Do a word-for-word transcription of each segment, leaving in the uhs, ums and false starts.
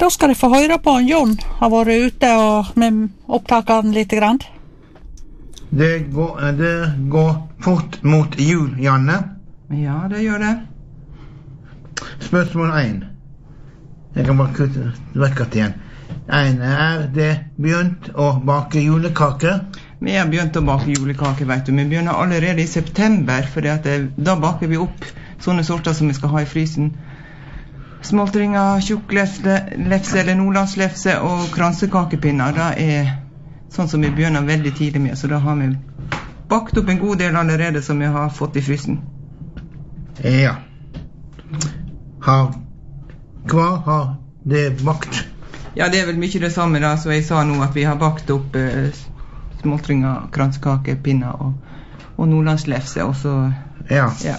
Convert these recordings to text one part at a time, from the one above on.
Da skal de få høre på en Jon har vært ute og med opptakene lite grann. Det går, det går fort mot jul, Janne. Ja, det gjør det. Spørsmål én. Jeg kan bare kutte vekk det igjen. En, er det begynt å bake julekaker? Vi har begynt å bake julekaker, vet du. Vi begynner allerede i september, for da baker vi opp sånne sorter som vi skal ha i frysen. Smoltringer, tjukklefse eller nordlandslefse og kransekakepinner. Det er sånn som vi begynner veldig tidlig med, så da har vi bakt opp en god del allerede som vi har fått i frysen. Ja. Har, hva har det bakt? Ja, det er vel mye det samme da, så jeg sa nå at vi har bakt opp eh, smoltringer, kransekakepinner og, og nordlandslefse, og så... Ja. Ja.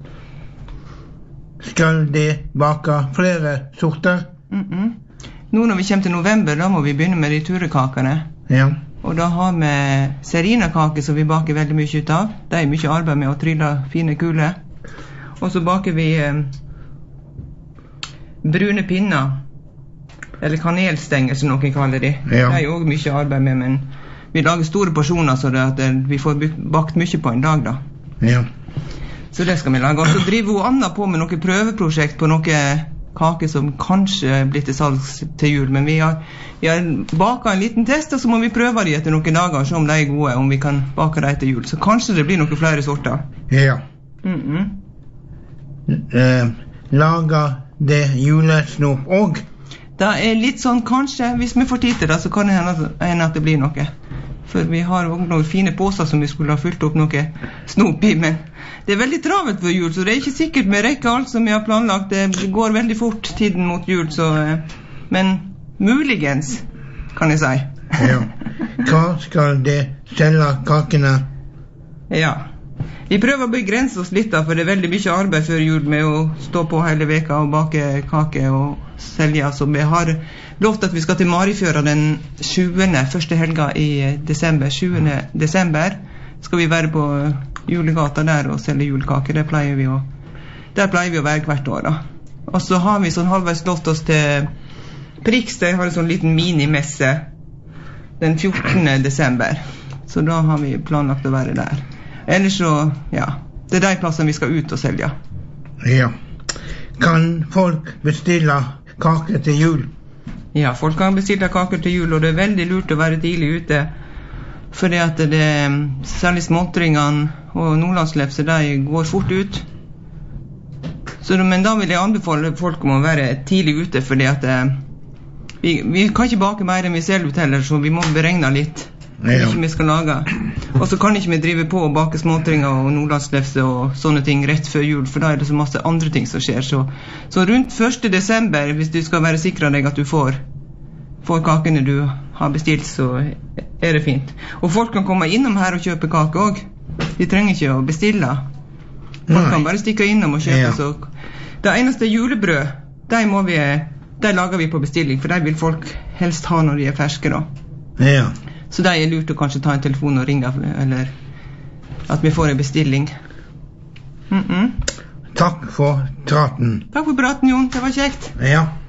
Skal de bake flere sorter? Mm -mm. Nå når vi kommer til november, da må vi begynne med de turekakene. Ja. Og da har vi serinakake som vi baker veldig mye ut av. Det er mye arbeid med å trille fine kuler. Og så baker vi eh, brune pinner, eller kanelstenger som noen kaller de. Ja. Det er jo også mye arbeid med, men vi lager store porsjoner så det at vi får bakt mye på en dag da. Ja. Så det skal vi lage. Og så driver hun Anna på med noen prøveprosjekt på noen kaker som kanskje blir til salgs til jul. Men vi har, vi har baket en liten test, og så må vi prøve de etter noen dager og se om de er gode, om vi kan bake de til jul. Så kanskje det blir noen flere sorter. Ja. Mm -mm. Eh, lager det julesnop også? Det er litt sånn, kanskje, hvis vi får tid til det, så kan det hende at det blir noe. For vi har også noen fine poser som vi skulle ha fylt opp noe snop i, men det er veldig travelt for jul, så det er ikke sikkert vi rekker alt som vi har planlagt. Det går veldig fort tiden mot jul, så, men muligens, kan jeg si. Ja. Hva skal de selge kakene? Ja. Vi prøver å begrense oss litt da, for det er veldig mye arbeid før jul med å stå på hele veka og bake kake og selge. Så vi har lovt at vi skal til Marifjøra den sjuende, første helga i desember. sjuende desember skal vi være på julegata der og selge julekaker. Det pleier vi å, der pleier vi å være hvert år da. Og så har vi sånn halvveis lovt oss til Prix, der har en sånn liten minimesse den fjortende desember. Så da har vi planlagt å være der. Ellers så, ja, det er de plassene vi skal ut og selge. Ja. Kan folk bestille kaker til jul? Ja, folk kan bestille kaker til jul, og det er veldig lurt å være tidlig ute. Fordi at det, særlig småttringene og nordlandslefse, de går fort ut. Så, men da vil jeg anbefale folk om å være tidlig ute, fordi at vi, vi kan ikke bake mer enn vi selv ut heller, så vi må beregne litt. Ja. Ikke vi skal lage. Og så kan ikke vi drive på og bake småtringer og nordlandslefse og sånne ting rett før jul, for da er det så masse andre ting som skjer. Så, så rundt første desember, hvis du skal være sikker deg at du får, får kakene du har bestilt, så er det fint. Og folk kan komme innom her og kjøpe kake også. De trenger ikke å bestille. Folk Nei. Kan bare stikke innom og kjøpe. Ja. Så. Det eneste julebrød, de, må vi, de lager vi på bestilling, for de vil folk helst ha når de er ferske da. Ja. Så det er lurt å kanskje ta en telefon og ringe, eller at vi får en bestilling. Mm -mm. Takk for praten. Takk for praten, Jon. Det var kjekt. Ja.